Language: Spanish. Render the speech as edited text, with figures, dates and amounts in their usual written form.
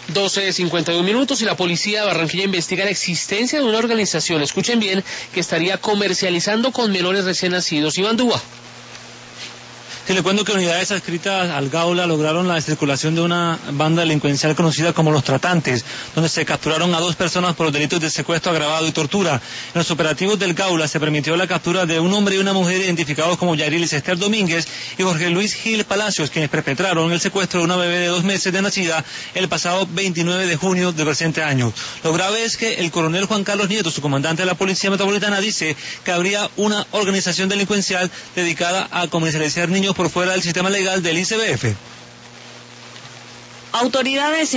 12:51 y la policía de Barranquilla investiga la existencia de una organización, escuchen bien, que estaría comercializando con menores recién nacidos. Iván Dúa. Sí, le cuento que unidades adscritas al Gaula lograron la descirculación de una banda delincuencial conocida como Los Tratantes, donde se capturaron a 2 personas por los delitos de secuestro agravado y tortura. En los operativos del Gaula se permitió la captura de un hombre y una mujer identificados como Yarilis Esther Domínguez y Jorge Luis Gil Palacios, quienes perpetraron el secuestro de una bebé de 2 meses de nacida el pasado 29 de junio del presente año. Lo grave es que el coronel Juan Carlos Nieto, su comandante de la Policía Metropolitana, dice que habría una organización delincuencial dedicada a comercializar niños por fuera del sistema legal del ICBF. Autoridades